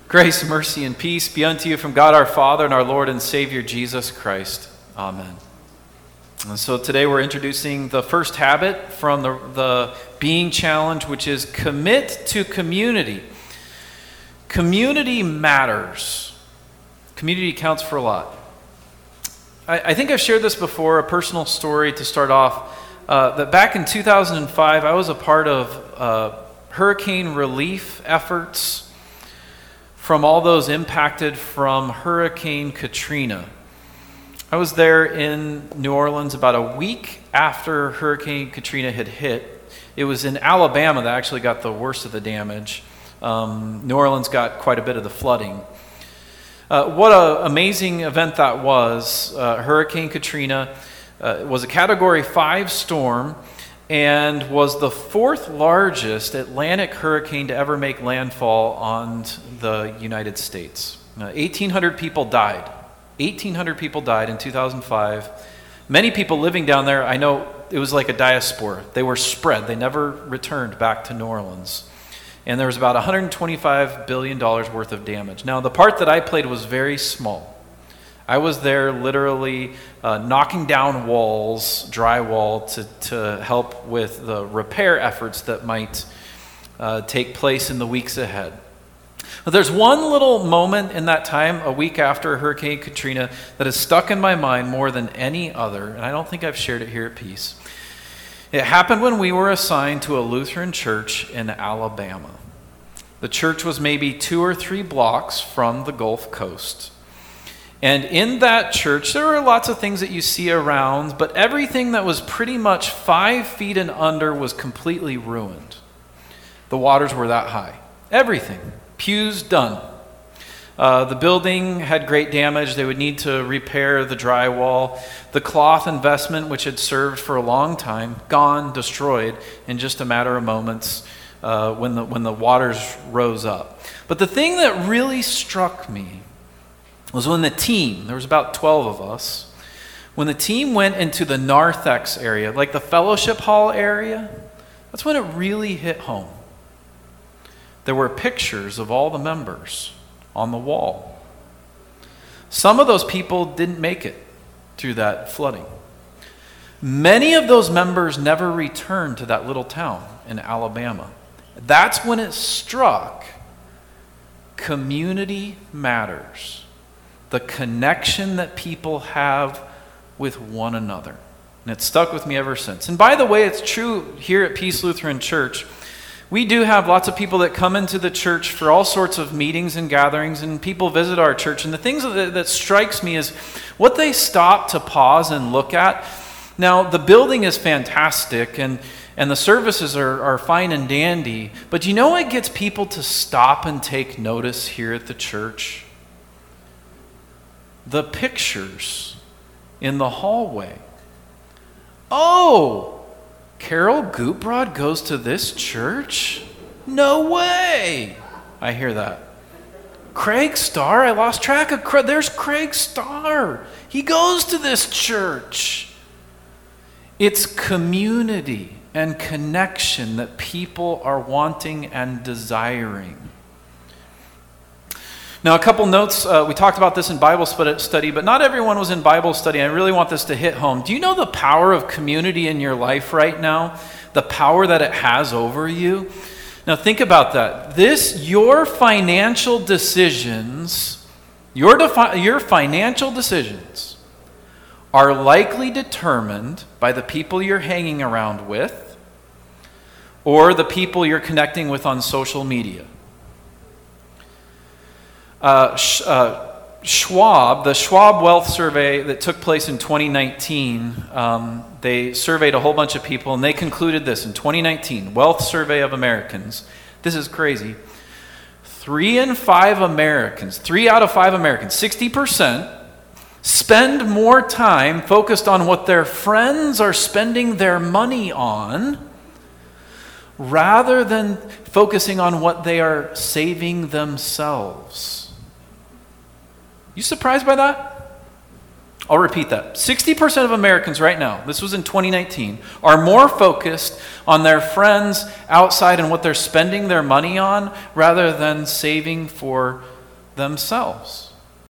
Grace, mercy, and peace be unto you from God our Father and our Lord and Savior Jesus Christ. Amen. And so today we're introducing the first habit from the Being Challenge, which is commit to community. Community matters. Community counts for a lot. I think I've shared this before, a personal story to start off, that back in 2005, I was a part of hurricane relief efforts from all those impacted from Hurricane Katrina. I was there in New Orleans about a week after Hurricane Katrina had hit. It was in Alabama that actually got the worst of the damage. New Orleans got quite a bit of the flooding. What an amazing event that was. Hurricane Katrina was a Category 5 storm and was the fourth largest Atlantic hurricane to ever make landfall on the United States. 1,800 people died. 1,800 people died in 2005. Many people living down there, I know it was like a diaspora. They were spread. They never returned back to New Orleans. And there was about $125 billion worth of damage. Now, the part that I played was very small. I was there literally knocking down walls, drywall, to help with the repair efforts that might take place in the weeks ahead. But there's one little moment in that time, a week after Hurricane Katrina, that has stuck in my mind more than any other, and I don't think I've shared it here at Peace. It happened when we were assigned to a Lutheran church in Alabama. The church was maybe 2 or 3 blocks from the Gulf Coast. And in that church, there were lots of things that you see around, but everything that was pretty much 5 feet and under was completely ruined. The waters were that high. Everything. Pews done. The building had great damage. They would need to repair the drywall. The cloth investment, which had served for a long time, gone, destroyed in just a matter of moments when the waters rose up. But the thing that really struck me was when the team, there was about 12 of us, when the team went into the narthex area, like the fellowship hall area, that's when it really hit home. There were pictures of all the members on the wall. Some of those people didn't make it through that flooding. Many of those members never returned to that little town in Alabama. That's when it struck. Community matters. The connection that people have with one another. And it's stuck with me ever since. And by the way, it's true here at Peace Lutheran Church. We do have lots of people that come into the church for all sorts of meetings and gatherings, and people visit our church. And the things that strikes me is what they stop to pause and look at. Now, the building is fantastic, and the services are fine and dandy, but you know what gets people to stop and take notice here at the church? The pictures in the hallway. Oh, Carol Gooprod goes to this church? No way! I hear that. Craig Starr, I lost track of Craig. There's Craig Starr. He goes to this church. It's community and connection that people are wanting and desiring. Now, a couple notes. We talked about this in Bible study, but not everyone was in Bible study. I really want this to hit home. Do you know the power of community in your life right now? The power that it has over you? Now, think about that. Your financial decisions, your financial decisions are likely determined by the people you're hanging around with or the people you're connecting with on social media. The Schwab Wealth Survey that took place in 2019, they surveyed a whole bunch of people, and they concluded this in 2019, Wealth Survey of Americans. This is crazy. 3 out of 5 Americans, 60%, spend more time focused on what their friends are spending their money on rather than focusing on what they are saving themselves. You surprised by that? I'll repeat that. 60% of Americans right now, this was in 2019, are more focused on their friends outside and what they're spending their money on rather than saving for themselves.